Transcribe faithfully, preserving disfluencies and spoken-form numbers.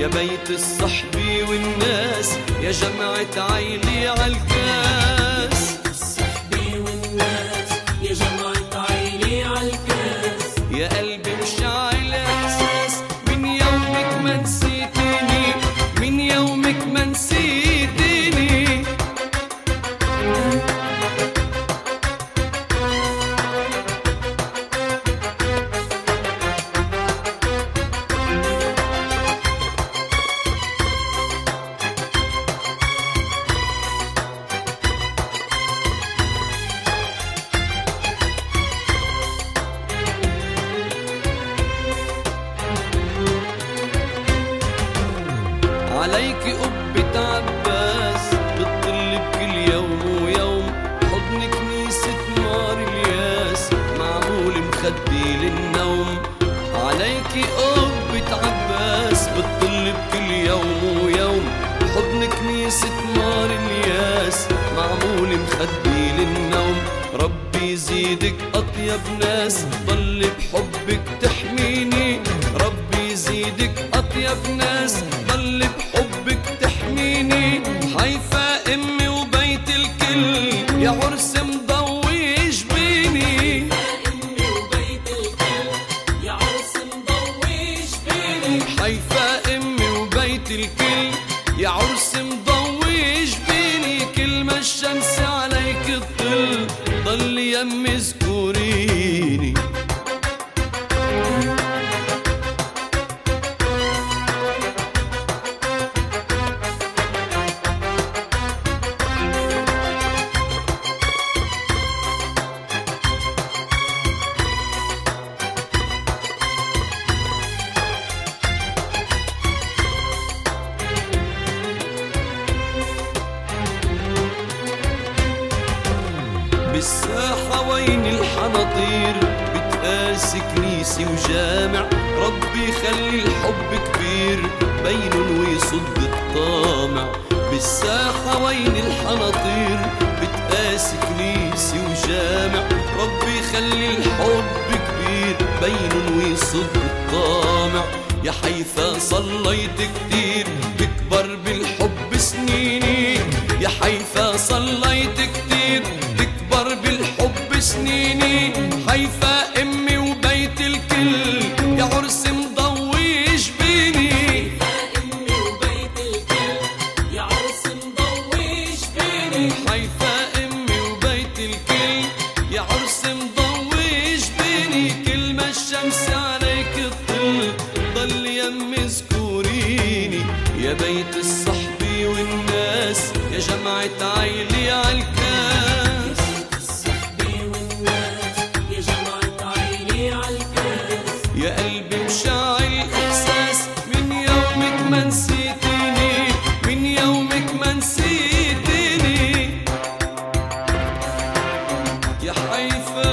يا بيت الصحب والناس، يا جمعة عيلي عالكاس. الصحب والناس يا جمعة عيلي عالكاس. يا قلبي مشعل احساس من يومك ما نسيتني، من يومك ما نسيتني. عليك قبة عباس بتطل بكل يوم ويوم، حضن كنيسة نار الياس معمول مخدي للنوم. عليك قبة عباس بتطل بكل يوم ويوم، حضن كنيسة نار الياس معمول مخدي للنوم. ربي يزيدك أطيب ناس ضل بحبك تحميني، ربي يزيدك أطيب ناس ضل بحبك تحميني. حيفا أمي وبيت الكل يا عرس مضوي جبيني، أمي وبيت الكل يا عرس مضوي جبيني. حيفا أمي وبيت الكل يا عرس مضوي جبيني. كل ما الشمس عليك تطل ضل يمي اذكريني. بالساحة وين الحناطير بتقاسي كنيسة وجامع، ربي يخلي الحب كبير بينن ويصد الطامع. بالساحة وين الحناطير بتقاسي كنيسة وجامع، ربي يخلي الحب كبير بينن ويصد الطامع. يا حيفا صليت كتير بكبر بالحب سنيني، يا حيفا صليت كتير بكبر بالحب سنيني. حيفا أمي وبيت الكل يا عرس مضوي جبيني، أمي وبيت الكل يا عرس مضوي جبيني. حيفا أمي وبيت الكل يا عرس مضوي جبيني. كل ما الشمس عليك تطل ضل يمي اذكريني. يا بيت الصحب والناس يا جمعة عيلي عالكاس. الصحب والناس يا جمعة عيلي عالكاس. يا قلبي مشاعل احساس من يومك ما نسيتني، من يومك ما نسيتني. يا حيفا